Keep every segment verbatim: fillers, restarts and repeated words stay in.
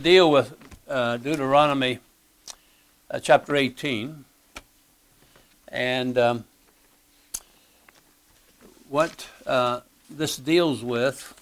Deal with uh, Deuteronomy uh, chapter eighteen, and um, what uh, this deals with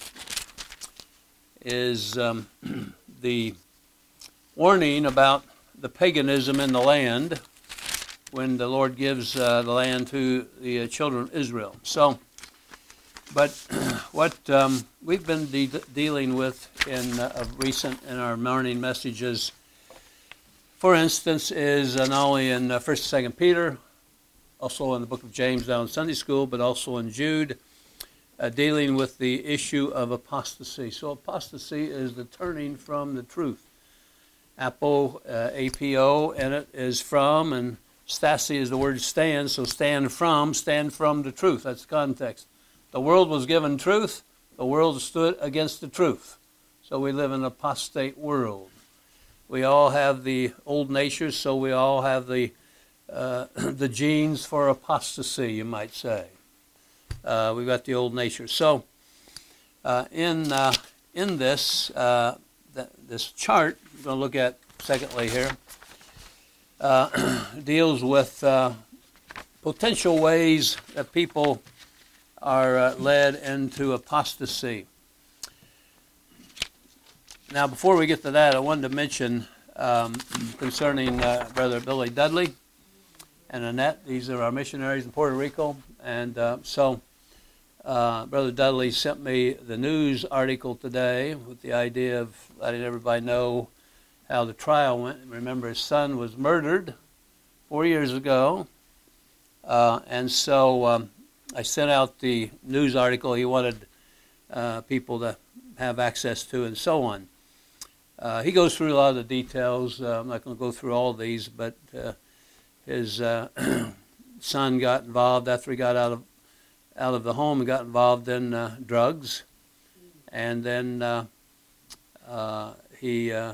is um, the warning about the paganism in the land when the Lord gives uh, the land to the uh, children of Israel. So, but what um, we've been de- dealing with in uh, recent in our morning messages, for instance, is uh, not only in uh, First and Second Peter, also in the book of James down in Sunday school, but also in Jude, uh, dealing with the issue of apostasy. So apostasy is the turning from the truth. Apo, uh, A P O, in it is from, and stasi is the word stand, so stand from, stand from the truth. That's the context. The world was given truth. The world stood against the truth. So we live in an apostate world. We all have the old natures, so we all have the uh, the genes for apostasy, you might say. Uh, we've got the old nature. So uh, in uh, in this uh, th- this chart, we're going to look at secondly here, uh, deals with uh, potential ways that people are uh, led into apostasy. Now, before we get to that, I wanted to mention um, concerning uh, Brother Billy Dudley and Annette. These are our missionaries in Puerto Rico. And uh, so uh, Brother Dudley sent me the news article today with the idea of letting everybody know how the trial went. Remember, his son was murdered four years ago. Uh, and so um, I sent out the news article he wanted uh, people to have access to and so on. Uh, he goes through a lot of the details. Uh, I'm not going to go through all these, but uh, his uh, son got involved after he got out of out of the home and got involved in uh, drugs. And then uh, uh, he uh,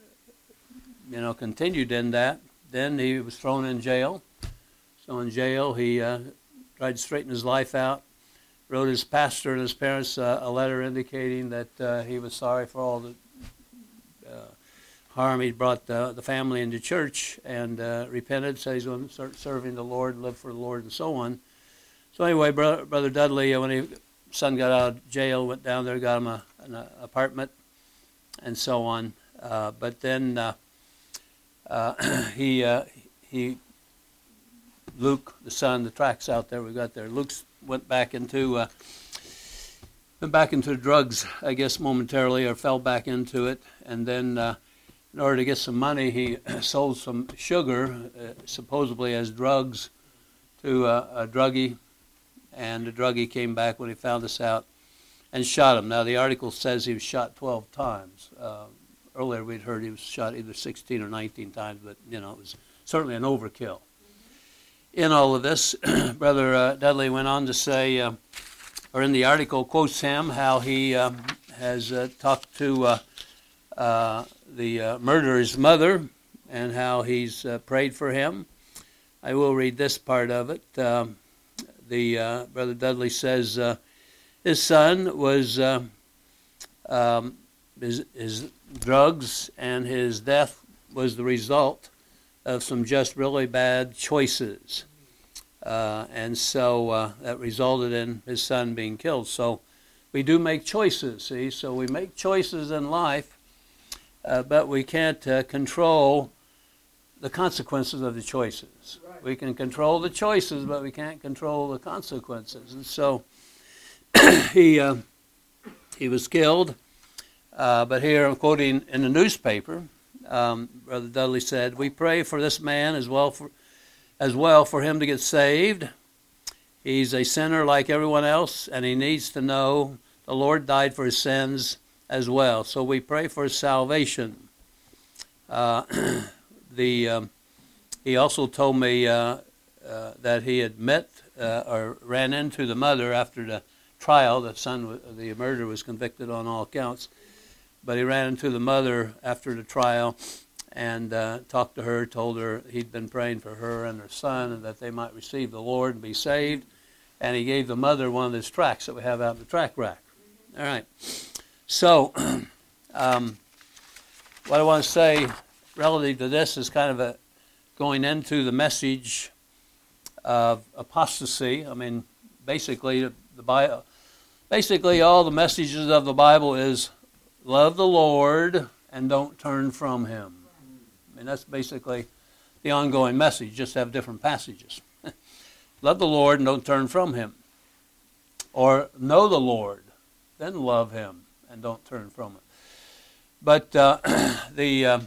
you know, continued in that. Then he was thrown in jail. So in jail, he uh, tried to straighten his life out, wrote his pastor and his parents uh, a letter indicating that uh, he was sorry for all the uh, harm he'd brought the, the family into church, and uh, repented, said he's going to start serving the Lord, live for the Lord, and so on. So anyway, Brother, Brother Dudley, uh, when his son got out of jail, went down there, got him a, an apartment, and so on. Uh, but then uh, uh, he uh, he Luke, the son, the tracks out there we got there. Luke went back into uh, went back into drugs, I guess, momentarily, or fell back into it. And then, uh, in order to get some money, he sold some sugar, uh, supposedly as drugs, to uh, a druggie. And the druggie came back when he found this out and shot him. Now, the article says he was shot twelve times. Uh, earlier, we'd heard he was shot either sixteen or nineteen times, but you know, it was certainly an overkill. In all of this, Brother uh, Dudley went on to say, uh, or in the article quotes him, how he uh, has uh, talked to uh, uh, the uh, murderer's mother and how he's uh, prayed for him. I will read this part of it. Um, the uh, Brother Dudley says uh, his son was uh, um, his, his drugs, and his death was the result of some just really bad choices. Uh, and so uh, that resulted in his son being killed. So we do make choices, see? So we make choices in life, uh, but we can't uh, control the consequences of the choices. Right. We can control the choices, but we can't control the consequences. And so he, uh, he was killed. Uh, but here I'm quoting in the newspaper. Um, Brother Dudley said, "We pray for this man as well for as well for him to get saved. He's a sinner like everyone else, and he needs to know the Lord died for his sins as well. So we pray for his salvation." Uh, the um, he also told me uh, uh, that he had met uh, or ran into the mother after the trial. The son, the murderer, was convicted on all counts. But he ran into the mother after the trial and uh, talked to her, told her he'd been praying for her and her son and that they might receive the Lord and be saved. And he gave the mother one of his tracts that we have out in the tract rack. All right. So um, what I want to say relative to this is kind of a going into the message of apostasy. I mean, basically, the Bible, basically all the messages of the Bible is love the Lord and don't turn from Him. I mean, that's basically the ongoing message, just have different passages. Love the Lord and don't turn from Him. Or know the Lord, then love Him and don't turn from Him. But uh, the uh,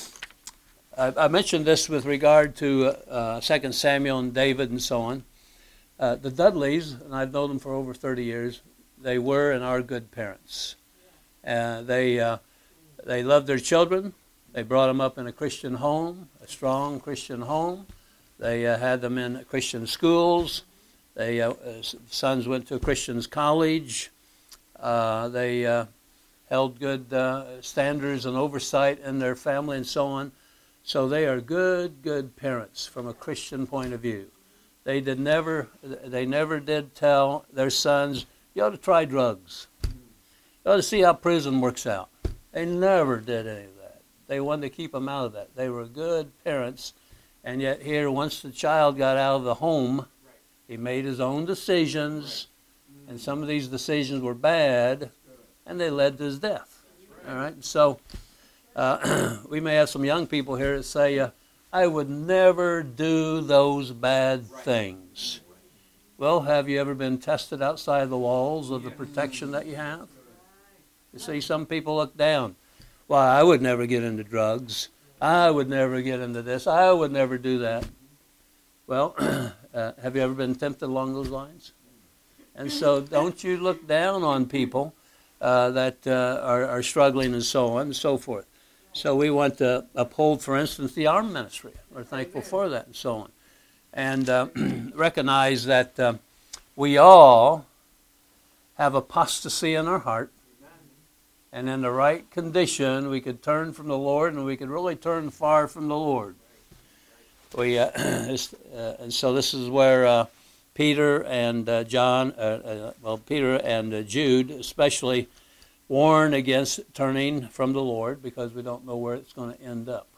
I, I mentioned this with regard to uh, Second Samuel and David and so on. Uh, the Dudleys, and I've known them for over thirty years, they were and are good parents. Uh, they uh, they loved their children. They brought them up in a Christian home, a strong Christian home. They uh, had them in Christian schools. They uh, sons went to a Christian college. Uh, they uh, held good uh, standards and oversight in their family and so on. So they are good, good parents from a Christian point of view. They did never, they never did tell their sons, you ought to try drugs. You ought to see how prison works out. They never did any of that. They wanted to keep them out of that. They were good parents. And yet here, once the child got out of the home, he made his own decisions. And some of these decisions were bad, and they led to his death. All right? So uh, we may have some young people here that say, uh, I would never do those bad things. Well, have you ever been tested outside the walls of the protection that you have? You see, some people look down. Well, I would never get into drugs. I would never get into this. I would never do that. Well, uh, have you ever been tempted along those lines? And so don't you look down on people uh, that uh, are, are struggling and so on and so forth. So we want to uphold, for instance, the armed ministry. We're thankful for that and so on. And uh, recognize that uh, we all have apostasy in our heart. And in the right condition, we could turn from the Lord, and we could really turn far from the Lord. We uh, uh, and so this is where uh, Peter and uh, John, uh, uh, well, Peter and uh, Jude especially warn against turning from the Lord, because we don't know where it's going to end up.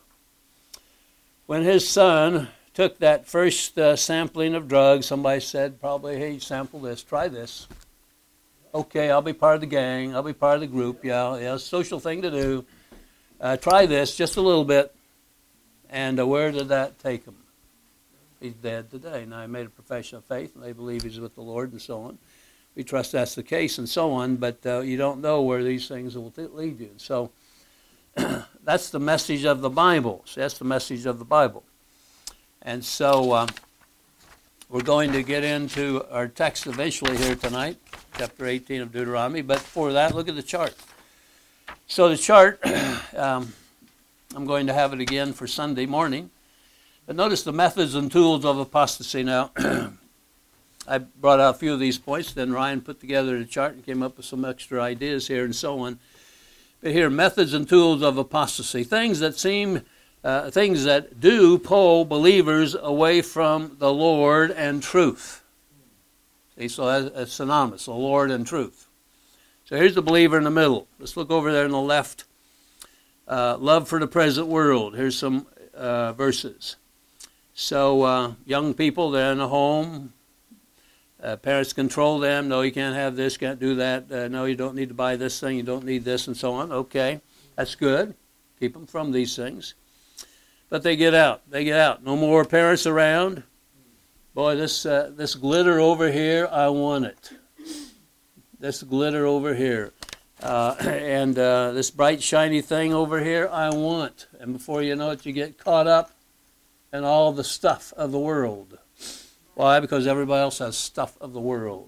When his son took that first uh, sampling of drugs, somebody said probably, hey, sample this, try this. Okay, I'll be part of the gang. I'll be part of the group. Yeah, yeah, it's a social thing to do. Uh, try this just a little bit. And uh, where did that take him? He's dead today. Now, he made a profession of faith, and they believe he's with the Lord and so on. We trust that's the case and so on, but uh, you don't know where these things will lead you. So that's the message of the Bible. So that's the message of the Bible. And so uh, we're going to get into our text eventually here tonight, chapter eighteen of Deuteronomy. But before that, look at the chart. So the chart, um, I'm going to have it again for Sunday morning. But notice the methods and tools of apostasy. Now, I brought out a few of these points. Then Ryan put together the chart and came up with some extra ideas here and so on. But here, methods and tools of apostasy. Things that seem... Uh, things that do pull believers away from the Lord and truth. See, so that's, that's synonymous, the Lord and truth. So here's the believer in the middle. Let's look over there on the left. Uh, love for the present world. Here's some uh, verses. So uh, young people, they're in a home. Uh, parents control them. No, you can't have this, can't do that. Uh, no, you don't need to buy this thing. You don't need this and so on. Okay, that's good. Keep them from these things. But they get out. They get out. No more parents around. Boy, this uh, this glitter over here, I want it. This glitter over here. Uh, and uh, this bright, shiny thing over here, I want. And before you know it, you get caught up in all the stuff of the world. Why? Because everybody else has stuff of the world.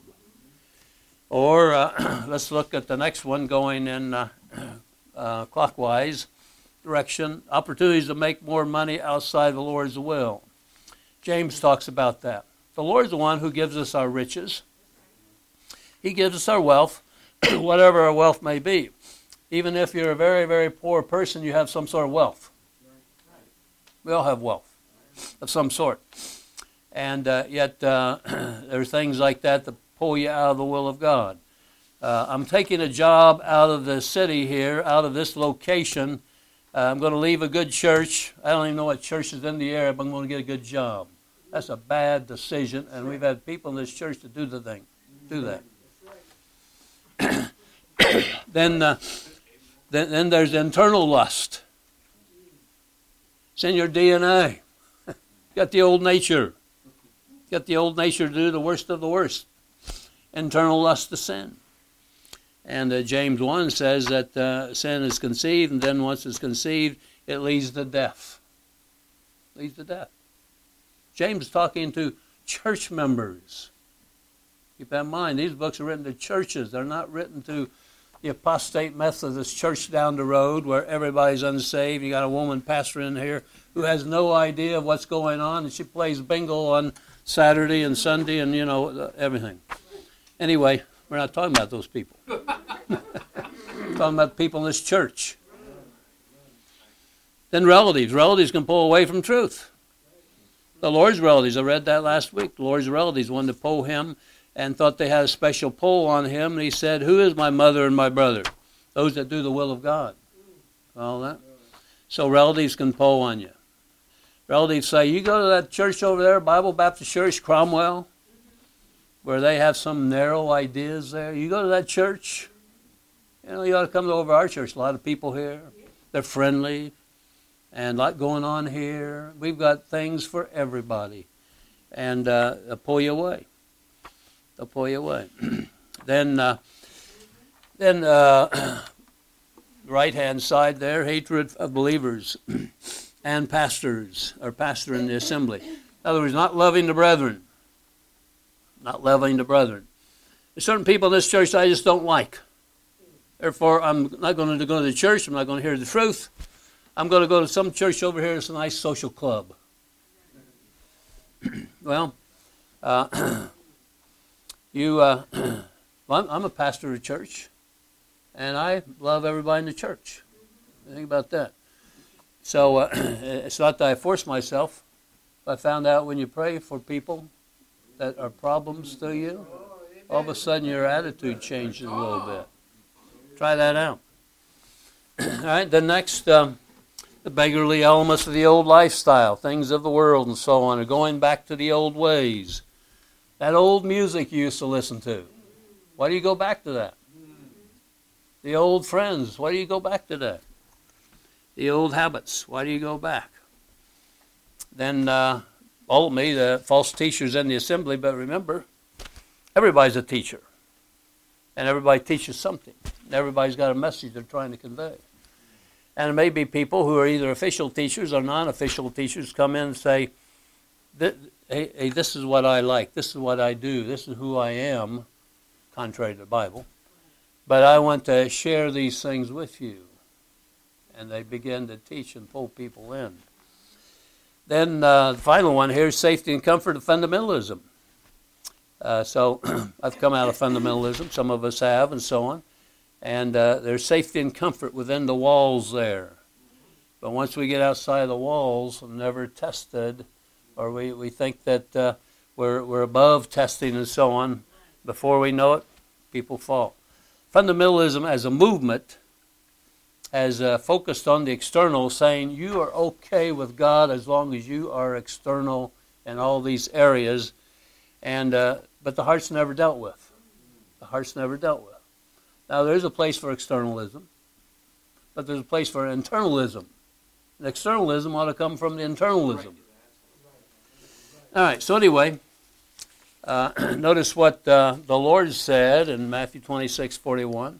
Or uh, let's look at the next one going in uh, uh, clockwise direction, opportunities to make more money outside the Lord's will. James talks about that. The Lord's the one who gives us our riches. He gives us our wealth, whatever our wealth may be. Even if you're a very, very poor person, you have some sort of wealth. We all have wealth of some sort. And uh, yet uh, there are things like that that pull you out of the will of God. Uh, I'm taking a job out of the city here, out of this location, Uh, I'm going to leave a good church. I don't even know what church is in the area, but I'm going to get a good job. That's a bad decision, and we've had people in this church to do the thing, do that. then, uh, then, then there's internal lust. It's in your D N A. You got the old nature. You got the old nature to do the worst of the worst. Internal lust to sin. And uh, James one says that uh, sin is conceived, and then once it's conceived, it leads to death. Leads to death. James is talking to church members. Keep that in mind. These books are written to churches. They're not written to the apostate Methodist church down the road where everybody's unsaved. You got a woman pastor in here who has no idea of what's going on, and she plays bingo on Saturday and Sunday and, you know, everything. Anyway, we're not talking about those people. We're talking about people in this church. Then relatives. Relatives can pull away from truth. The Lord's relatives, I read that last week. The Lord's relatives wanted to pull him and thought they had a special pull on him. And he said, who is my mother and my brother? Those that do the will of God. All that. So relatives can pull on you. Relatives say, you go to that church over there, Bible Baptist Church, Cromwell, where they have some narrow ideas there. You go to that church, you know, you ought to come over to our church. A lot of people here. They're friendly. And a lot going on here. We've got things for everybody. And uh, they'll pull you away. They'll pull you away. then, uh, then uh, right-hand side there, hatred of believers and pastors, or pastor in the assembly. In other words, not loving the brethren. Not loving the brethren. There's certain people in this church I just don't like. Therefore, I'm not going to go to the church. I'm not going to hear the truth. I'm going to go to some church over here. It's a nice social club. well, uh, you, uh, well, I'm, I'm a pastor of a church, and I love everybody in the church. Think about that. So uh, it's not that I force myself. I found out when you pray for people that are problems to you, all of a sudden your attitude changes a little bit. Try that out. All right, the next... Um, The beggarly elements of the old lifestyle, things of the world and so on, are going back to the old ways. That old music you used to listen to. Why do you go back to that? The old friends, why do you go back to that? The old habits, why do you go back? Then, uh, ultimately, the false teachers in the assembly, but remember, everybody's a teacher. And everybody teaches something. Everybody's got a message they're trying to convey. And it may be people who are either official teachers or non-official teachers come in and say, hey, hey, this is what I like, this is what I do, this is who I am, contrary to the Bible, but I want to share these things with you. And they begin to teach and pull people in. Then uh, the final one here is safety and comfort of fundamentalism. Uh, so I've come out of fundamentalism, some of us have, and so on. And uh, there's safety and comfort within the walls there. But once we get outside the walls, we're never tested, or we, we think that uh, we're, we're above testing and so on, before we know it, people fall. Fundamentalism as a movement has uh, focused on the external, saying you are okay with God as long as you are external in all these areas, and uh, but the heart's never dealt with. The heart's never dealt with. Now, there's a place for externalism, but there's a place for internalism. And externalism ought to come from the internalism. All right, so anyway, uh, notice what uh, the Lord said in Matthew twenty-six forty-one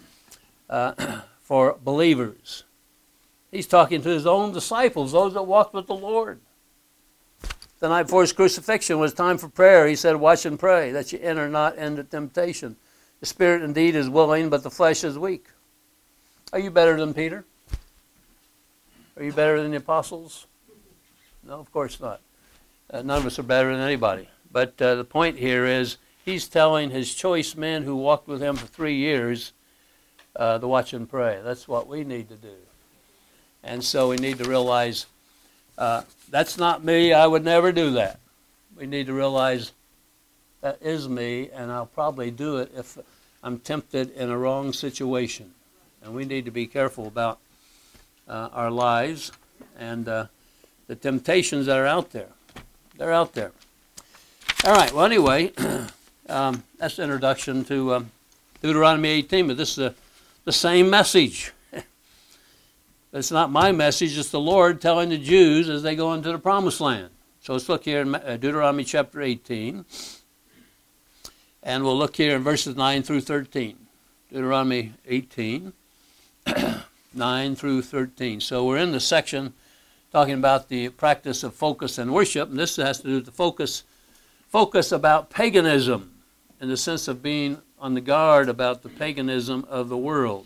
uh, for believers. He's talking to his own disciples, those that walked with the Lord. The night before his crucifixion was time for prayer. He said, watch and pray that you enter not into temptation. The spirit indeed is willing, but the flesh is weak. Are you better than Peter? Are you better than the apostles? No, of course not. Uh, none of us are better than anybody. But uh, the point here is he's telling his choice men who walked with him for three years uh, to watch and pray. That's what we need to do. And so we need to realize uh, that's not me. I would never do that. We need to realize that is me, and I'll probably do it if I'm tempted in a wrong situation. And we need to be careful about uh, our lives and uh, the temptations that are out there. They're out there. All right, well, anyway, um, that's the introduction to um, Deuteronomy eighteen, but this is the, the same message. It's not my message, it's the Lord telling the Jews as they go into the promised land. So let's look here in Deuteronomy chapter eighteen, and we'll look here in verses nine through thirteen. Deuteronomy eighteen, nine through thirteen. So we're in the section talking about the practice of focus and worship, and this has to do with the focus, focus about paganism, in the sense of being on the guard about the paganism of the world.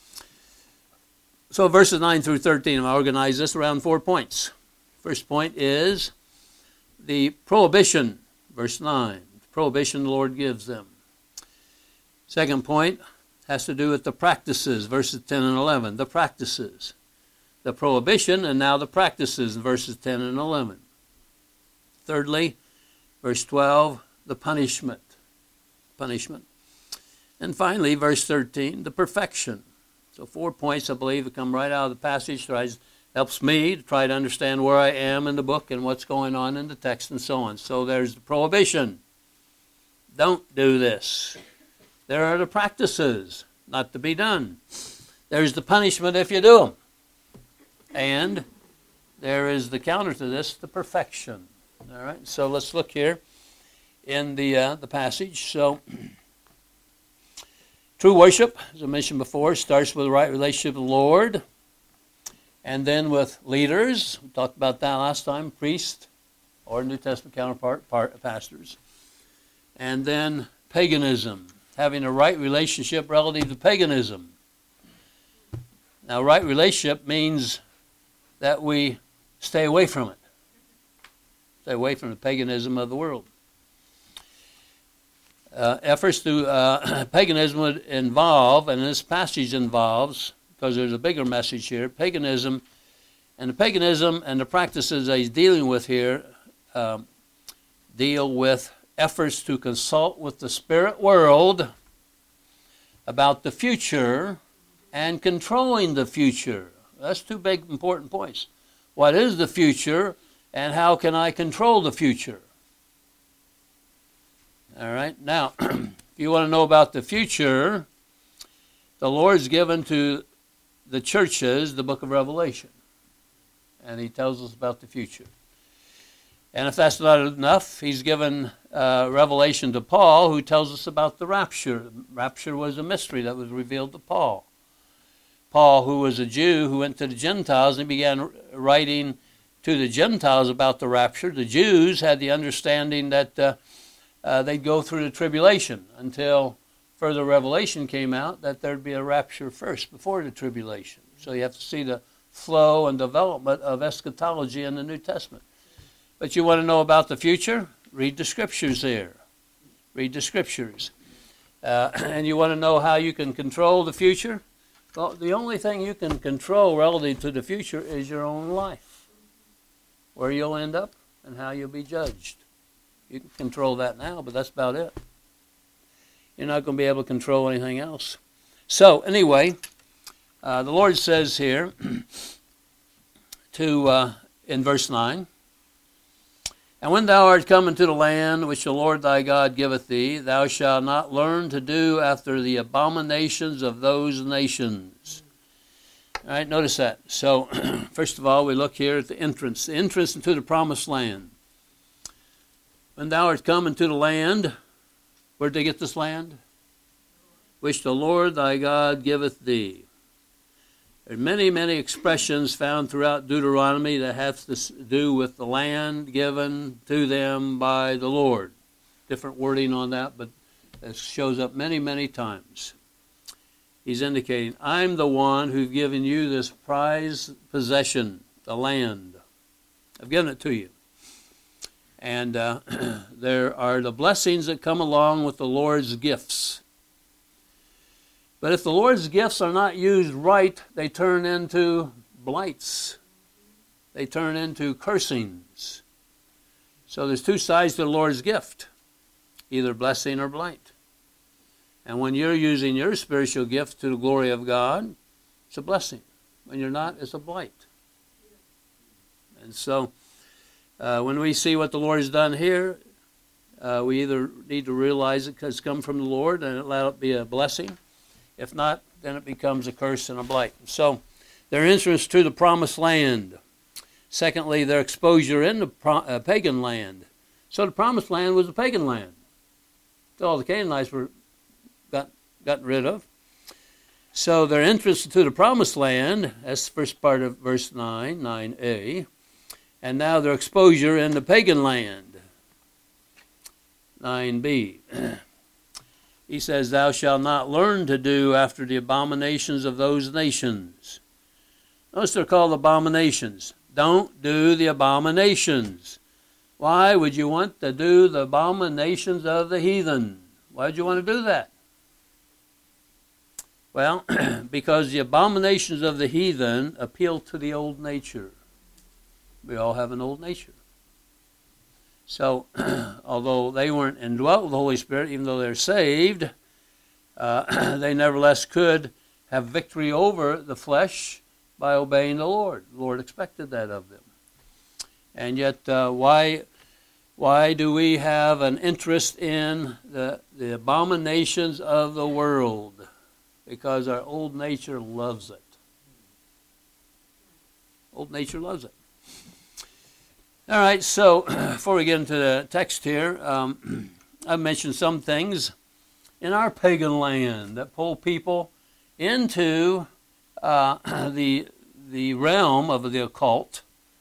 So verses nine through thirteen, I'm going to organize this around four points. First point is the prohibition, verse nine. The prohibition the Lord gives them. Second point has to do with the practices, verses ten and eleven. The practices. The prohibition and now the practices, verses ten and eleven. Thirdly, verse twelve, the punishment. Punishment. And finally, verse thirteen, the perfection. So four points, I believe, that come right out of the passage. Tries, helps me to try to understand where I am in the book and what's going on in the text and so on. So there's the prohibition. Don't do this. There are the practices, not to be done. There's the punishment if you do them. And there is the counter to this, the perfection. All right, so let's look here in the uh, the passage. So true worship, as I mentioned before, starts with the right relationship with the Lord, and then with leaders. We talked about that last time, priests or New Testament counterpart, part, pastors. And then paganism, having a right relationship relative to paganism. Now, right relationship means that we stay away from it. Stay away from the paganism of the world. Uh, efforts to uh, paganism would involve, and this passage involves, because there's a bigger message here, paganism, and the paganism and the practices that he's dealing with here um, deal with efforts to consult with the spirit world about the future and controlling the future. That's two big important points. What is the future, and how can I control the future? All right. Now, if you want to know about the future, the Lord's given to the churches the book of Revelation. And he tells us about the future. And if that's not enough, he's given uh, revelation to Paul, who tells us about the rapture. Rapture was a mystery that was revealed to Paul. Paul, who was a Jew, who went to the Gentiles and began writing to the Gentiles about the rapture. The Jews had the understanding that uh, Uh, they'd go through the tribulation until further revelation came out that there'd be a rapture first before the tribulation. So you have to see the flow and development of eschatology in the New Testament. But you want to know about the future? Read the scriptures there. Read the scriptures. Uh, and you want to know how you can control the future? Well, the only thing you can control relative to the future is your own life. Where you'll end up and how you'll be judged. You can control that now, but that's about it. You're not going to be able to control anything else. So, anyway, uh, the Lord says here to uh, in verse nine, "And when thou art come into the land which the Lord thy God giveth thee, thou shalt not learn to do after the abominations of those nations." All right, notice that. So, first of all, we look here at the entrance, the entrance into the promised land. When thou art come into the land, where'd they get this land? Which the Lord thy God giveth thee. There are many, many expressions found throughout Deuteronomy that have to do with the land given to them by the Lord. Different wording on that, but it shows up many, many times. He's indicating, I'm the one who've given you this prized possession, the land. I've given it to you. And uh, there are the blessings that come along with the Lord's gifts. But if the Lord's gifts are not used right, they turn into blights. They turn into cursings. So there's two sides to the Lord's gift, either blessing or blight. And when you're using your spiritual gift to the glory of God, it's a blessing. When you're not, it's a blight. And so uh, when we see what the Lord has done here, uh, we either need to realize it because it's come from the Lord and allow it to be a blessing. If not, then it becomes a curse and a blight. So their entrance to the promised land. Secondly, their exposure in the pro- uh, pagan land. So the promised land was a pagan land. So all the Canaanites were got, gotten rid of. So their entrance to the promised land, that's the first part of verse nine, nine a. And now their exposure in the pagan land, nine b. He says, thou shalt not learn to do after the abominations of those nations. Notice they're called abominations. Don't do the abominations. Why would you want to do the abominations of the heathen? Why would you want to do that? Well, because the abominations of the heathen appeal to the old nature. We all have an old nature. So, although they weren't indwelt with the Holy Spirit, even though they're saved, uh, they nevertheless could have victory over the flesh by obeying the Lord. The Lord expected that of them. And yet, uh, why why do we have an interest in the, the abominations of the world? Because our old nature loves it. Old nature loves it. All right, so before we get into the text here, um, I've mentioned some things in our pagan land that pull people into uh, the the realm of the occult,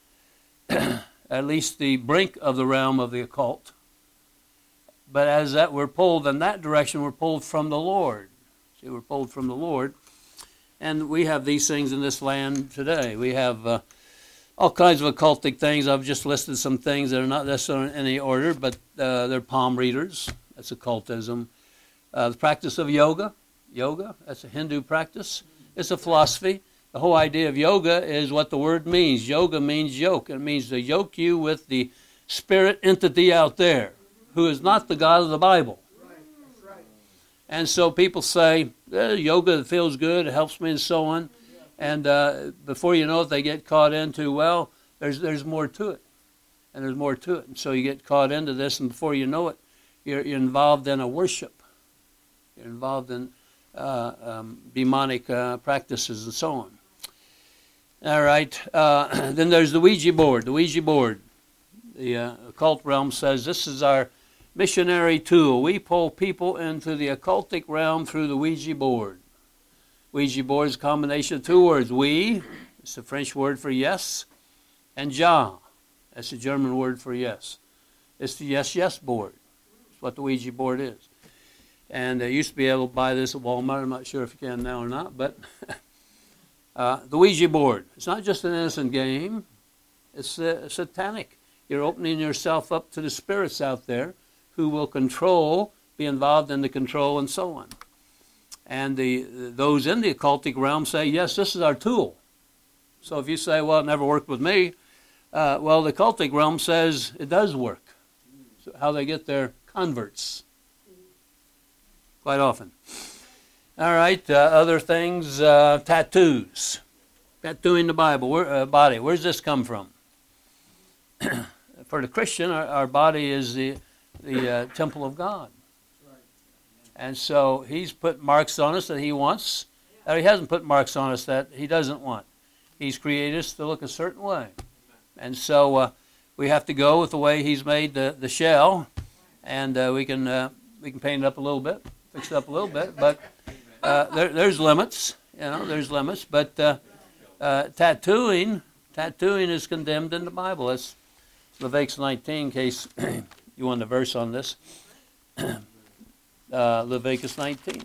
at least the brink of the realm of the occult. But as that we're pulled in that direction, we're pulled from the Lord. See, we're pulled from the Lord. And we have these things in this land today. We have uh, all kinds of occultic things. I've just listed some things that are not necessarily in any order, but uh, they're palm readers. That's occultism. Uh, the practice of yoga. Yoga, that's a Hindu practice. It's a philosophy. The whole idea of yoga is what the word means. Yoga means yoke. It means to yoke you with the spirit entity out there, who is not the God of the Bible. And so people say, eh, yoga feels good, it helps me, and so on. And uh, before you know it, they get caught into, well, there's there's more to it. And there's more to it. And so you get caught into this, and before you know it, you're, you're involved in a worship. You're involved in uh, um, demonic uh, practices and so on. All right. Uh, then there's the Ouija board. The Ouija board. The uh, occult realm says this is our missionary tool. We pull people into the occultic realm through the Ouija board. Ouija board is a combination of two words. Oui, it's the French word for yes, and ja, that's the German word for yes. It's the yes, yes board. It's what the Ouija board is. And I used to be able to buy this at Walmart. I'm not sure if you can now or not, but uh, the Ouija board. It's not just an innocent game. It's uh, satanic. You're opening yourself up to the spirits out there who will control, be involved in the control, and so on. And the those in the occultic realm say, yes, this is our tool. So if you say, well, it never worked with me, uh, well, the occultic realm says it does work. So how they get their converts. Quite often. All right, uh, other things, uh, tattoos. Tattooing the Bible, where, uh, body. Where does this come from? For the Christian, our, our body is the, the uh, temple of God. And so he's put marks on us that he wants. Or he hasn't put marks on us that he doesn't want. He's created us to look a certain way. And so uh, we have to go with the way he's made the, the shell. And uh, we can uh, we can paint it up a little bit, fix it up a little bit. But uh, there, there's limits. You know, there's limits. But uh, uh, tattooing, tattooing is condemned in the Bible. That's Leviticus nineteen, in case you want a verse on this. Uh, Leviticus nineteen.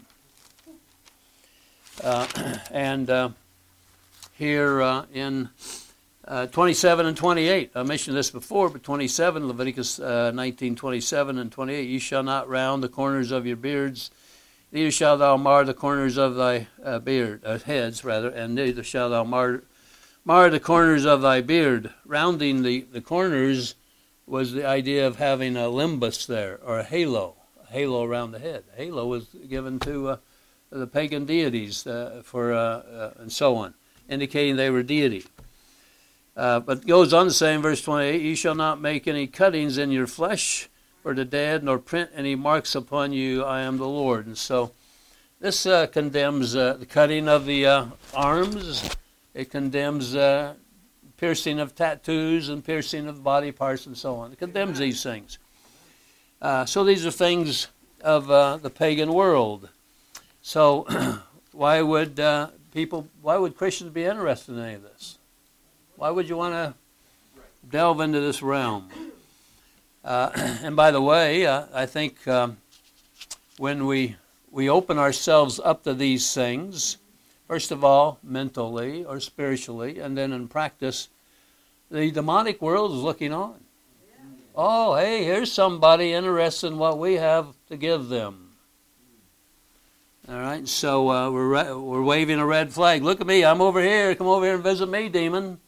Uh, and uh, here uh, in uh, twenty-seven and twenty-eight, I mentioned this before, but twenty-seven, Leviticus uh, nineteen, twenty-seven and twenty-eight, you shall not round the corners of your beards, neither shalt thou mar the corners of thy uh, beard, uh, heads rather, and neither shalt thou mar, mar the corners of thy beard. Rounding the, the corners was the idea of having a limbus there, or a halo. Halo around the head. Halo was given to uh, the pagan deities uh, for uh, uh, and so on. indicating they were deity. Uh, but it goes on to say in verse twenty-eight, "You shall not make any cuttings in your flesh for the dead, nor print any marks upon you. I am the Lord." And so this uh, condemns uh, the cutting of the uh, arms. It condemns uh, piercing of tattoos and piercing of body parts and so on. It condemns these things. Uh, so these are things of uh, the pagan world. So why would uh, people, why would Christians be interested in any of this? Why would you want to delve into this realm? Uh, and by the way, uh, I think um, when we we open ourselves up to these things, first of all, mentally or spiritually, and then in practice, the demonic world is looking on. Oh, hey, here's somebody interested in what we have to give them. All right, so uh, we're we're waving a red flag. Look at me, I'm over here. Come over here and visit me, demon.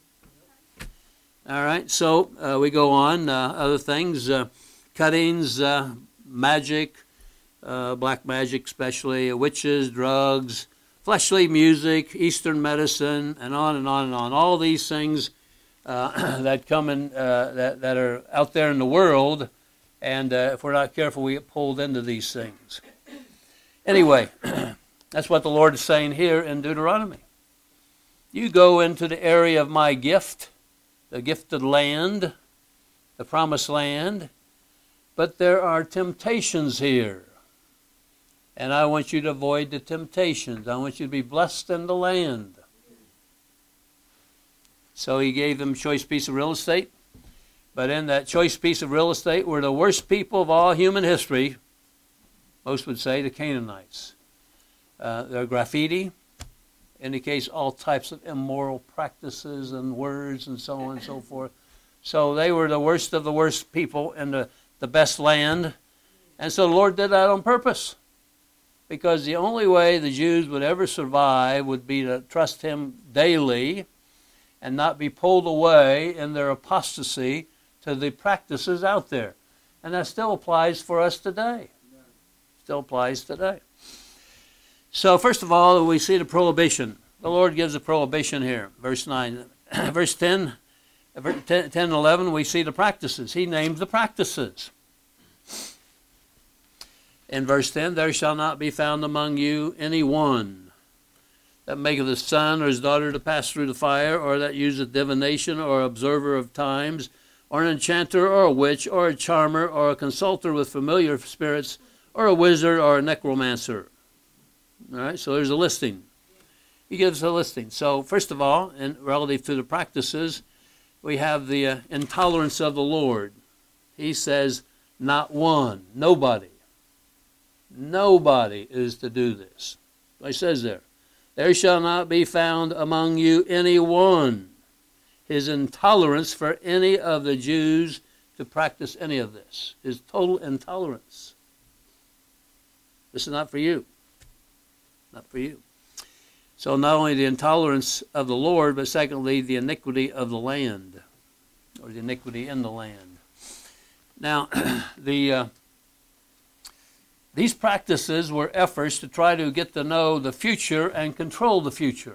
All right, so uh, we go on. Uh, other things, uh, cuttings, uh, magic, uh, black magic especially, witches, drugs, fleshly music, Eastern medicine, and on and on and on. All these things uh, that come in, uh, that, that are out there in the world, and uh, if we're not careful, we get pulled into these things. Anyway, that's what the Lord is saying here in Deuteronomy. You go into the area of my gift, the gifted land, the promised land, but there are temptations here. And I want you to avoid the temptations. I want you to be blessed in the land. So he gave them a choice piece of real estate. But in that choice piece of real estate were the worst people of all human history. Most would say the Canaanites. Uh, their graffiti indicates all types of immoral practices and words and so on and so forth. So they were the worst of the worst people in the, the best land. And so the Lord did that on purpose. Because the only way the Jews would ever survive would be to trust him daily and not be pulled away in their apostasy to the practices out there. And that still applies for us today. Still applies today. So first of all, we see the prohibition. The Lord gives a prohibition here. Verse nine. Verse ten, ten and eleven, we see the practices. He names the practices. In verse ten, "There shall not be found among you any one that maketh his son or his daughter to pass through the fire, or that useth divination, or observer of times, or an enchanter, or a witch, or a charmer, or a consulter with familiar spirits, or a wizard, or a necromancer." All right, so there's a listing. He gives a listing. So first of all, in relative to the practices, we have the uh, intolerance of the Lord. He says, not one, nobody. Nobody is to do this. He says there, "There shall not be found among you any one." His intolerance for any of the Jews to practice any of this. His total intolerance. This is not for you. Not for you. So not only the intolerance of the Lord, but secondly, the iniquity of the land, or the iniquity in the land. Now, the uh, these practices were efforts to try to get to know the future and control the future.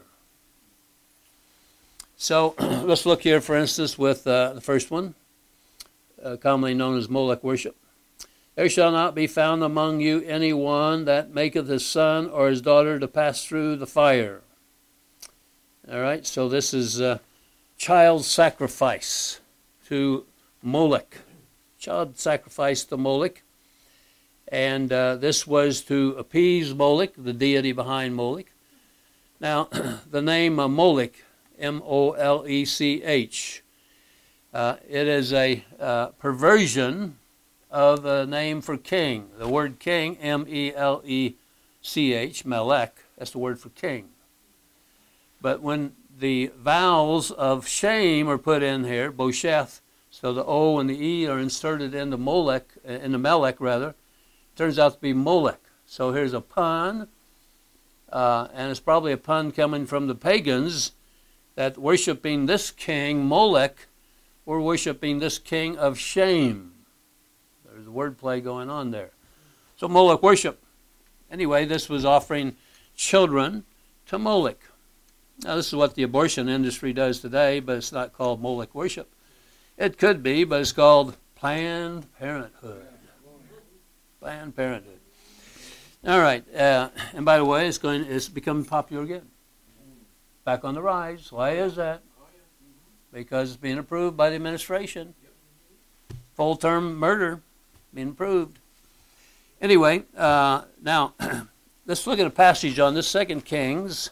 So let's look here, for instance, with uh, the first one, uh, commonly known as Molech worship. "There shall not be found among you any one that maketh his son or his daughter to pass through the fire." All right, so this is uh, child sacrifice to Molech. Child sacrifice to Molech. And uh, this was to appease Molech, the deity behind Molech. Now, the name uh, Molech, M O L E C H, uh, it is a uh, perversion of a name for king. The word king, M E L E C H, Melech, that's the word for king. But when the vowels of shame are put in here, Bosheth, so the O and the E are inserted into Molech, into Melech rather, turns out to be Molech. So here's a pun, uh, and it's probably a pun coming from the pagans that worshiping this king, Molech, were worshiping this king of shame. There's a wordplay going on there. So Molech worship. Anyway, this was offering children to Molech. Now, this is what the abortion industry does today, but it's not called Molech worship. It could be, but it's called Planned Parenthood. Planned Parenthood. All right, uh, and by the way, it's going. It's becoming popular again. Back on the rise. Why is that? Because it's being approved by the administration. Full-term murder being approved. Anyway, uh, now let's look at a passage on this Second Kings,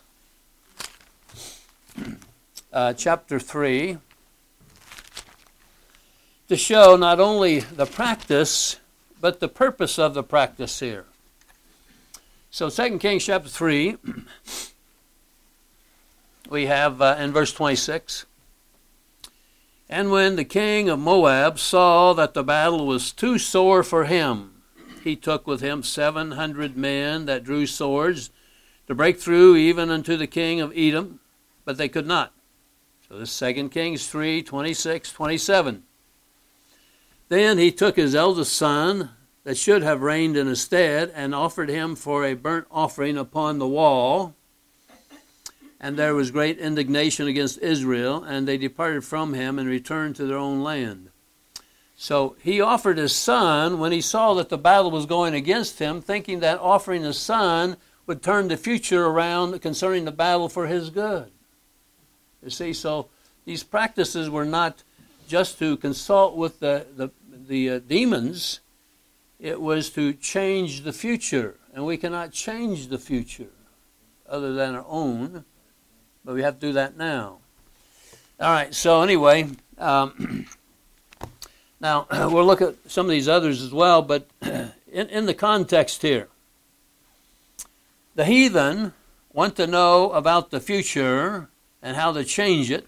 uh, chapter three, to show not only the practice but the purpose of the practice here. So Second Kings chapter three, we have uh, in verse twenty-six, and when the king of Moab saw that the battle was too sore for him, he took with him seven hundred men that drew swords to break through even unto the king of Edom, but they could not. So this is Second Kings three, twenty-six, twenty-seven. Then he took his eldest son, that should have reigned in his stead, and offered him for a burnt offering upon the wall. And there was great indignation against Israel, and they departed from him and returned to their own land. So he offered his son when he saw that the battle was going against him, thinking that offering his son would turn the future around concerning the battle for his good. You see, so these practices were not just to consult with the, the, the uh, demons. It was to change the future, and we cannot change the future other than our own, but we have to do that now. All right, so anyway, um, now we'll look at some of these others as well, but in, in the context here, the heathen want to know about the future and how to change it,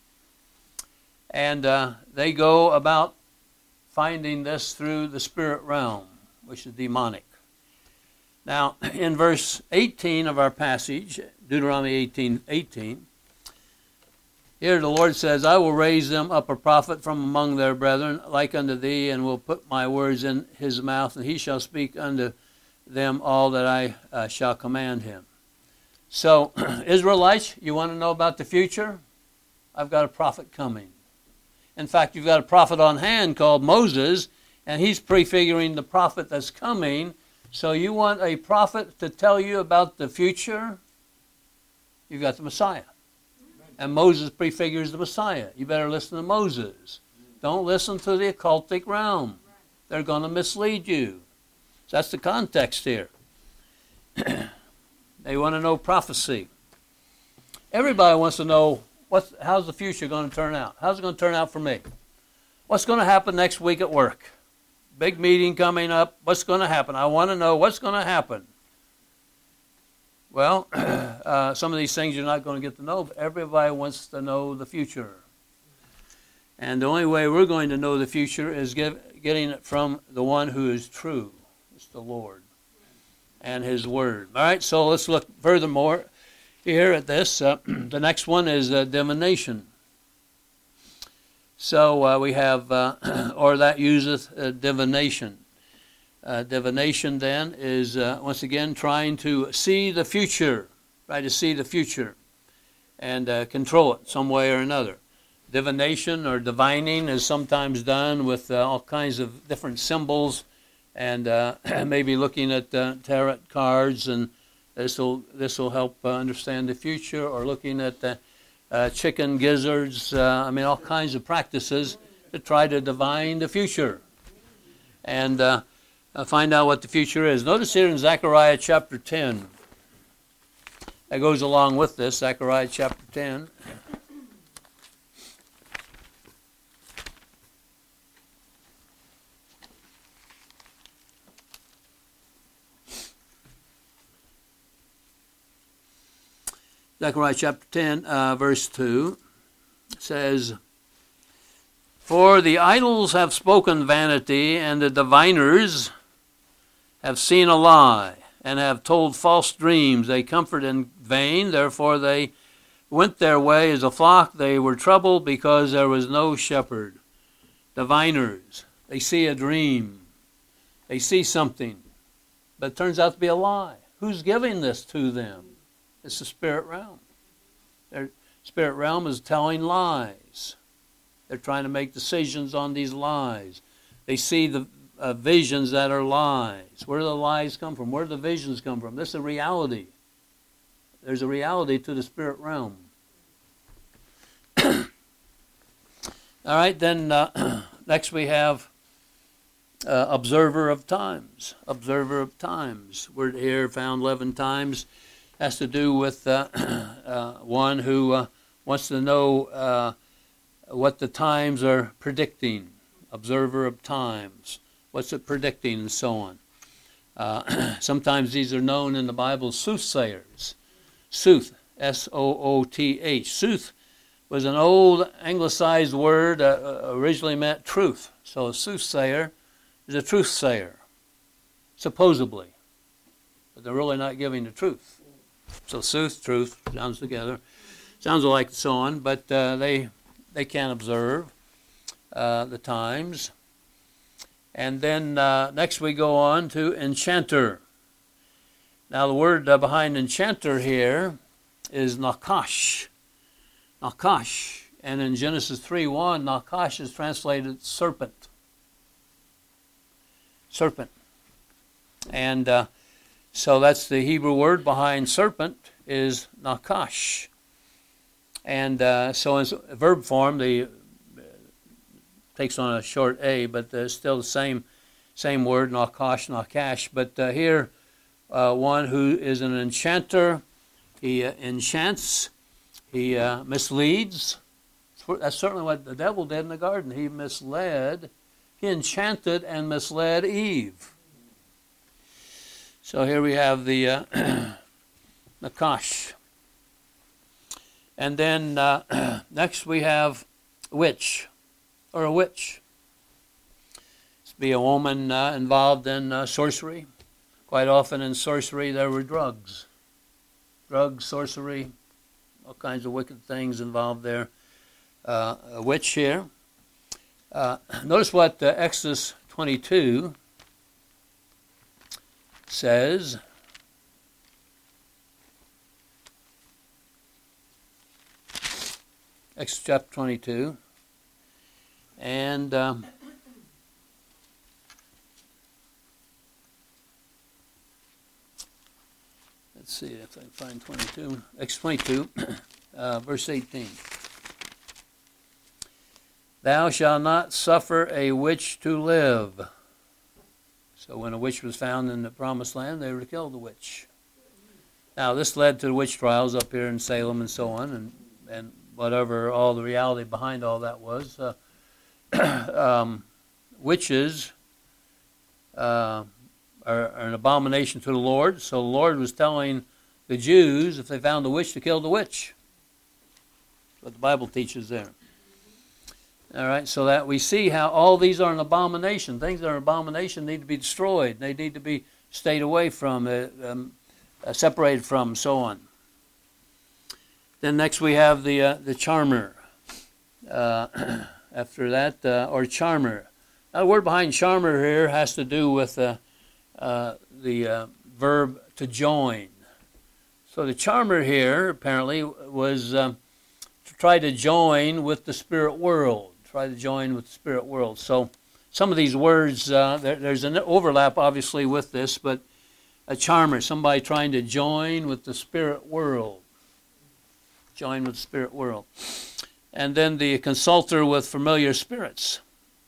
and uh, they go about finding this through the spirit realm, which is demonic. Now, in verse eighteen of our passage, Deuteronomy eighteen, eighteen, here the Lord says, I will raise them up a prophet from among their brethren, like unto thee, and will put my words in his mouth, and he shall speak unto them all that I uh, shall command him. So, Israelites, you want to know about the future? I've got a prophet coming. In fact, you've got a prophet on hand called Moses, and he's prefiguring the prophet that's coming. So you want a prophet to tell you about the future? You've got the Messiah. And Moses prefigures the Messiah. You better listen to Moses. Don't listen to the occultic realm. They're going to mislead you. So that's the context here. They want to know prophecy. Everybody wants to know, what's, how's the future going to turn out? How's it going to turn out for me? What's going to happen next week at work? Big meeting coming up. What's going to happen? I want to know what's going to happen. Well, uh, some of these things you're not going to get to know, but everybody wants to know the future. And the only way we're going to know the future is get, getting it from the one who is true. It's the Lord and his word. All right, so let's look furthermore here at this. Uh, the next one is uh, divination. So uh, we have, uh, or that useth uh, divination. Uh, divination then is, uh, once again, trying to see the future, try to see the future and uh, control it some way or another. Divination or divining is sometimes done with uh, all kinds of different symbols and uh, maybe looking at uh, tarot cards, and this will this will help uh, understand the future, or looking at the uh, chicken gizzards, uh, I mean all kinds of practices to try to divine the future and uh, uh, find out what the future is. Notice here in Zechariah chapter ten, that goes along with this, Zechariah chapter ten. Zechariah chapter ten, uh, verse two, says, For the idols have spoken vanity, and the diviners have seen a lie, and have told false dreams. They comfort in vain, therefore they went their way as a flock. They were troubled because there was no shepherd. Diviners, they see a dream. They see something, but it turns out to be a lie. Who's giving this to them? It's the spirit realm. Their spirit realm is telling lies. They're trying to make decisions on these lies. They see the uh, visions that are lies. Where do the lies come from? Where do the visions come from? This is a reality. There's a reality to the spirit realm. All right, then uh, next we have uh, observer of times. Observer of times. Word here found eleven times. Has to do with uh, uh, one who uh, wants to know uh, what the times are predicting. Observer of times. What's it predicting and so on. Uh, sometimes these are known in the Bible as soothsayers. Sooth, S O O T H. Sooth was an old anglicized word, uh, originally meant truth. So a soothsayer is a truth-sayer, supposedly. But they're really not giving the truth. So sooth, truth, sounds together. Sounds alike and so on, but uh, they they can't observe uh, the times. And then uh, next we go on to enchanter. Now the word uh, behind enchanter here is nakash. Nakash. And in Genesis three one, nakash is translated serpent. Serpent. And uh, so that's the Hebrew word behind serpent is nakash. And uh, so in verb form, the uh, takes on a short a, but uh, still the same same word, nakash, nakash. But uh, here, uh, one who is an enchanter, he uh, enchants, he uh, misleads. That's certainly what the devil did in the garden. He misled, he enchanted and misled Eve. So here we have the uh, nakash. And then uh, next we have witch, or a witch. This would be a woman uh, involved in uh, sorcery. Quite often in sorcery there were drugs. Drugs, sorcery, all kinds of wicked things involved there. Uh, a witch here. Uh, notice what uh, Exodus twenty-two says. Exodus chapter twenty-two. And um, let's see if I can find twenty-two. Exodus twenty-two, uh, verse eighteen. Thou shalt not suffer a witch to live. So when a witch was found in the promised land, they were to kill the witch. Now this led to the witch trials up here in Salem and so on, and, and whatever all the reality behind all that was. Uh, um, witches uh, are, are an abomination to the Lord, so the Lord was telling the Jews, if they found a witch, to kill the witch. That's what the Bible teaches there. All right, so that we see how all these are an abomination. Things that are an abomination need to be destroyed. They need to be stayed away from, uh, um, uh, separated from, so on. Then next we have the uh, the charmer. Uh, after that, uh, or charmer. Now the word behind charmer here has to do with uh, uh, the uh, verb to join. So the charmer here apparently was uh, to try to join with the spirit world. Try to join with the spirit world. So some of these words, uh, there, there's an overlap obviously with this, but a charmer, somebody trying to join with the spirit world. Join with the spirit world. And then the consulter with familiar spirits.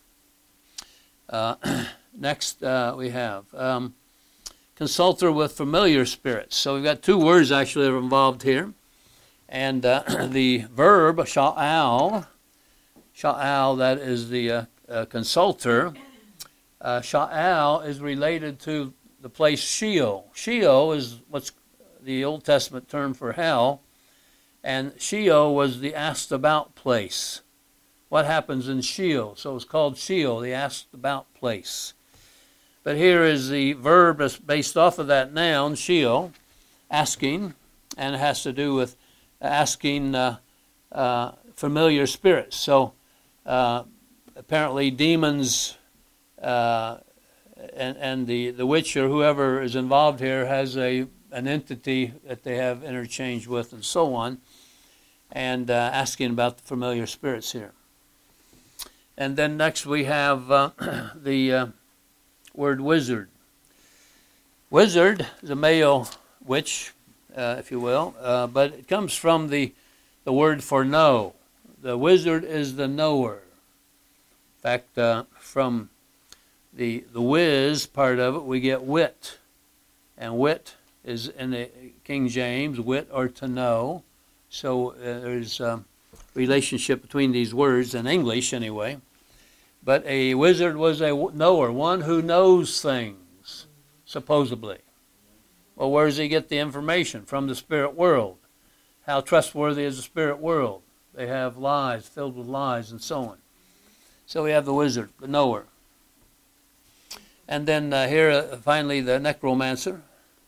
Uh, next uh, we have um, consulter with familiar spirits. So we've got two words actually that are involved here. And uh, the verb, sha'al, sha'al, that is the uh, uh, consulter. Uh, sha'al is related to the place Sheol. Sheol is what's the Old Testament term for hell. And Sheol was the asked about place. What happens in Sheol? So it's called Sheol, the asked about place. But here is the verb that's based off of that noun, Sheol, asking, and it has to do with asking uh, uh, familiar spirits. So uh, apparently demons uh, and, and the, the witch or whoever is involved here has a an entity that they have interchange with and so on. and uh, asking about the familiar spirits here. And then next we have uh, the uh, word wizard. Wizard is a male witch, uh, if you will, uh, but it comes from the, the word for know. The wizard is the knower. In fact, uh, from the, the whiz part of it, we get wit. And wit is in the King James, wit or to know. So uh, there's a relationship between these words in English anyway. But a wizard was a knower, one who knows things, supposedly. Well, where does he get the information? From the spirit world. How trustworthy is the spirit world? They have lies, filled with lies, and so on. So we have the wizard, the knower. And then uh, here, uh, finally, the necromancer.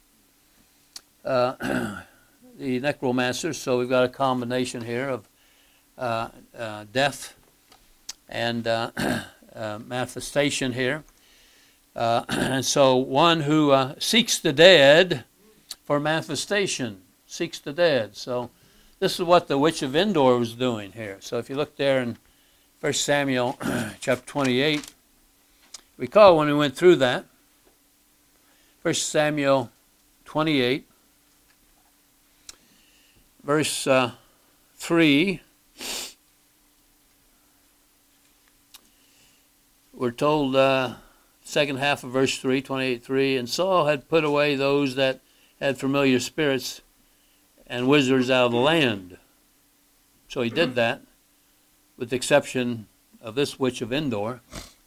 Uh, the necromancer, so we've got a combination here of uh, uh, death and uh, uh, manifestation here. Uh, and so one who uh, seeks the dead for manifestation, seeks the dead. So this is what the witch of Endor was doing here. So if you look there in First Samuel chapter twenty-eight, recall when we went through that. First Samuel twenty-eight, verse uh, three. We're told, uh, second half of verse three, twenty-eight three, and Saul had put away those that had familiar spirits and wizards out of the land. So he did that, with the exception of this witch of Endor.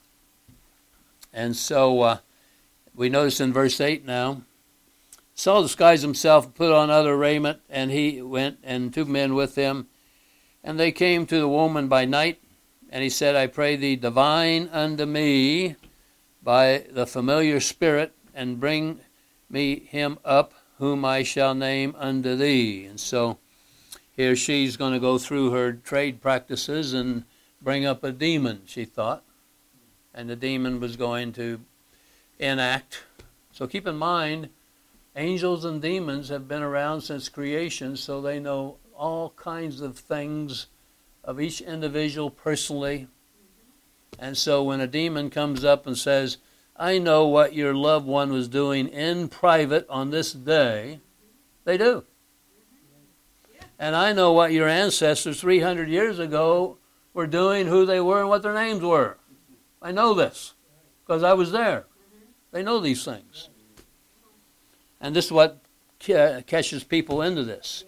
And so uh, we notice in verse eight now, Saul disguised himself and put on other raiment, and he went, and two men with him. And they came to the woman by night, and he said, I pray thee, divine unto me by the familiar spirit, and bring me him up, whom I shall name unto thee. And so here she's going to go through her trade practices and bring up a demon, she thought. And the demon was going to enact. So keep in mind, angels and demons have been around since creation, so they know all kinds of things of each individual personally. And so when a demon comes up and says, I know what your loved one was doing in private on this day, they do. And I know what your ancestors three hundred years ago were doing, who they were, and what their names were. I know this because I was there. They know these things. And this is what catches people into this.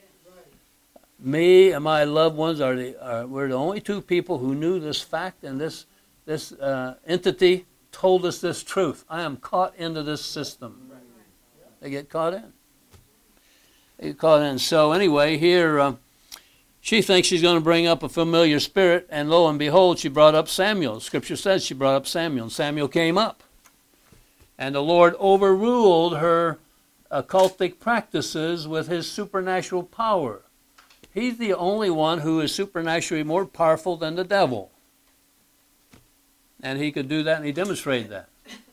Me and my loved ones are the are, we're the only two people who knew this fact, and this this uh, entity told us this truth. I am caught into this system. They get caught in. They get caught in. So anyway, here uh, she thinks she's going to bring up a familiar spirit, and lo and behold, she brought up Samuel. Scripture says she brought up Samuel, and Samuel came up. And the Lord overruled her occultic practices with his supernatural power. He's the only one who is supernaturally more powerful than the devil. And he could do that, and he demonstrated that.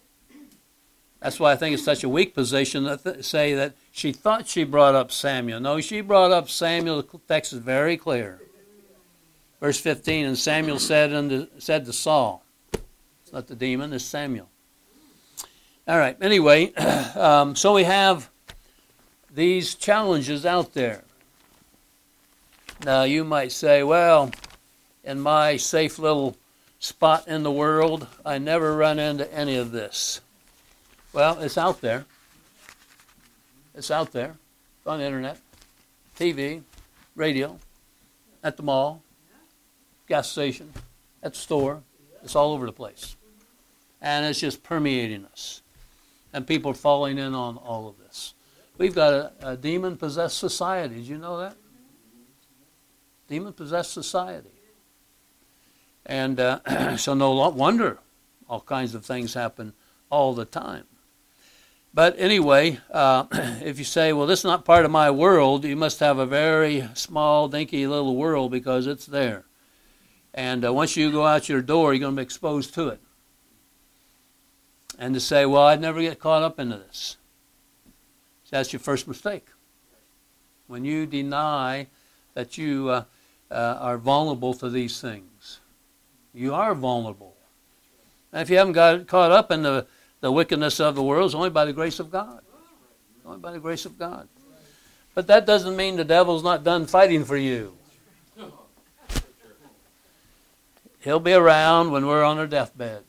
That's why I think it's such a weak position to th- say that she thought she brought up Samuel. No, she brought up Samuel. The text is very clear. Verse fifteen, and Samuel said unto, said to Saul, it's not the demon, it's Samuel. All right, anyway, um, so we have these challenges out there. Now, you might say, well, in my safe little spot in the world, I never run into any of this. Well, it's out there. It's out there. It's on the internet, T V, radio, at the mall, gas station, at the store. It's all over the place. And it's just permeating us. And people are falling in on all of this. We've got a, a demon-possessed society. Did you know that? Demon-possessed society. And uh, so no wonder all kinds of things happen all the time. But anyway, uh, if you say, well, this is not part of my world, you must have a very small, dinky little world because it's there. And uh, once you go out your door, you're going to be exposed to it. And to say, well, I'd never get caught up into this. So that's your first mistake. When you deny that you uh, uh, are vulnerable to these things. You are vulnerable. And if you haven't got caught up in the, the wickedness of the world, it's only by the grace of God. Only by the grace of God. But that doesn't mean the devil's not done fighting for you. He'll be around when we're on our deathbed.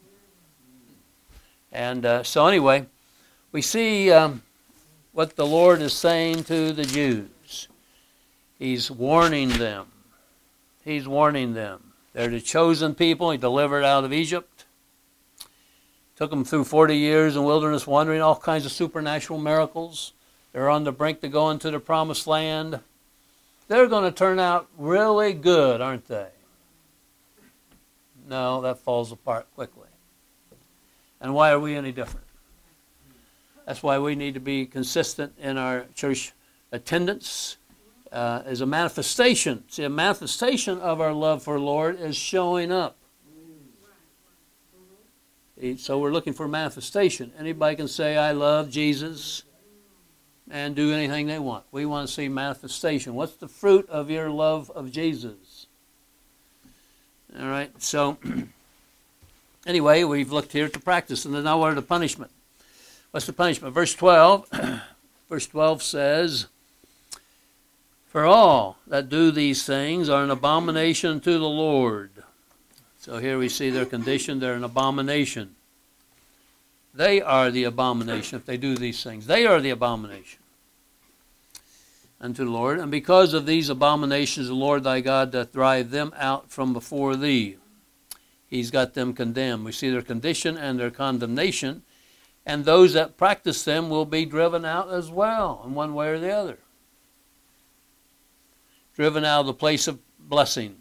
And uh, so anyway, we see um, what the Lord is saying to the Jews. He's warning them. He's warning them. They're the chosen people. He delivered out of Egypt. Took them through forty years in wilderness wandering, all kinds of supernatural miracles. They're on the brink to go into the promised land. They're going to turn out really good, aren't they? No, that falls apart quickly. And why are we any different? That's why we need to be consistent in our church attendance uh, as a manifestation. See, a manifestation of our love for the Lord is showing up. So we're looking for manifestation. Anybody can say, I love Jesus, and do anything they want. We want to see manifestation. What's the fruit of your love of Jesus? All right, so anyway, we've looked here at the practice, and then now what are the punishment? What's the punishment? Verse twelve, verse twelve says, for all that do these things are an abomination to the Lord. So here we see their condition. They're an abomination. They are the abomination if they do these things. They are the abomination unto the Lord. And because of these abominations, the Lord thy God doth drive them out from before thee. He's got them condemned. We see their condition and their condemnation. And those that practice them will be driven out as well, in one way or the other. Driven out of the place of blessing.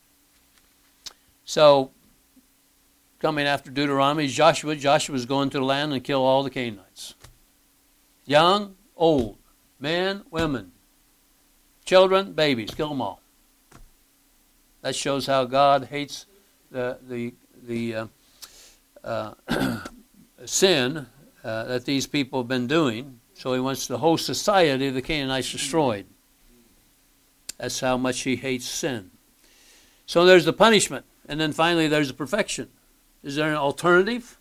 So, coming after Deuteronomy, Joshua, Joshua's going to the land and kill all the Canaanites. Young, old, men, women, children, babies, kill them all. That shows how God hates the the the uh, uh, sin uh, that these people have been doing. So he wants the whole society of the Canaanites destroyed. That's how much he hates sin. So there's the punishment. And then finally there's the perfection. Is there an alternative?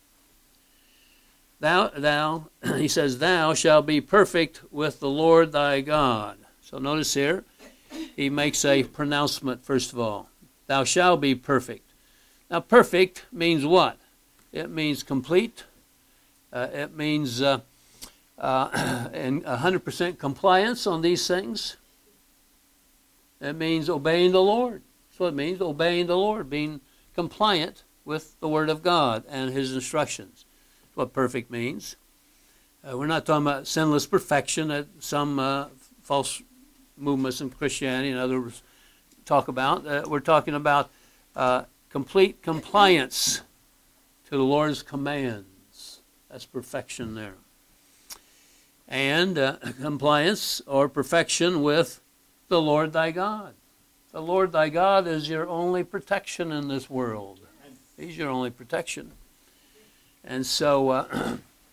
Thou, thou, he says, thou shalt be perfect with the Lord thy God. So notice here, he makes a pronouncement first of all. Thou shalt be perfect. Now perfect means what? It means complete. Uh, it means uh, uh, in one hundred percent compliance on these things. It means obeying the Lord. That's what it means, obeying the Lord, being compliant with the Word of God and His instructions. That's what perfect means. Uh, we're not talking about sinless perfection that some uh, false movements in Christianity and others talk about. Uh, we're talking about uh, complete compliance to the Lord's commands. That's perfection there. And uh, compliance or perfection with the Lord thy God. The Lord thy God is your only protection in this world. He's your only protection. And so uh,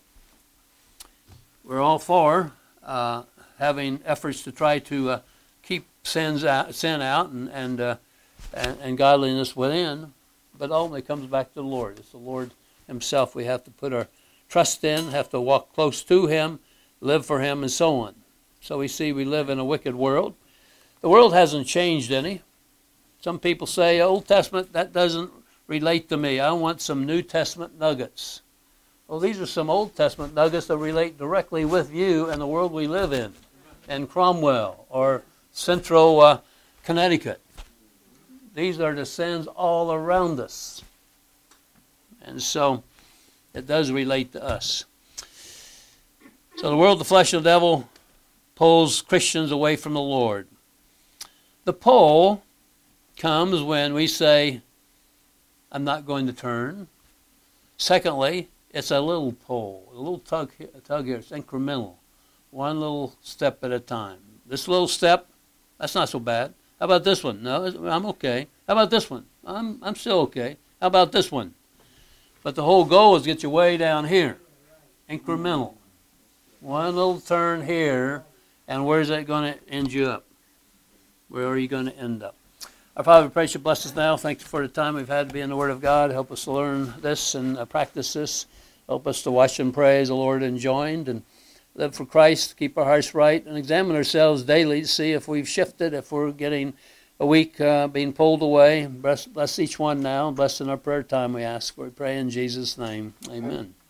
we're all for uh, having efforts to try to uh, keep sins out, sin out and and, uh, and and godliness within, but ultimately it comes back to the Lord. It's the Lord Himself we have to put our trust in, have to walk close to Him, live for Him, and so on. So we see we live in a wicked world. The world hasn't changed any. Some people say, Old Testament, that doesn't relate to me. I want some New Testament nuggets. Well, these are some Old Testament nuggets that relate directly with you and the world we live in, in Cromwell or Central uh, Connecticut. These are the sins all around us. And so it does relate to us. So the world, the flesh, and the devil pulls Christians away from the Lord. The pull comes when we say, I'm not going to turn. Secondly, it's a little pull, a little tug, a tug here. It's incremental, one little step at a time. This little step, that's not so bad. How about this one? No, I'm okay. How about this one? I'm I'm still okay. How about this one? But the whole goal is to get you way down here, incremental. One little turn here, and where's that going to end you up? Where are you going to end up? Our Father, we pray you bless us now. Thank you for the time we've had to be in the Word of God. Help us to learn this and uh, practice this. Help us to watch and praise the Lord and joined and live for Christ, keep our hearts right, and examine ourselves daily to see if we've shifted, if we're getting a week uh, being pulled away. Bless, bless each one now. Bless in our prayer time, we ask. We pray in Jesus' name. Amen.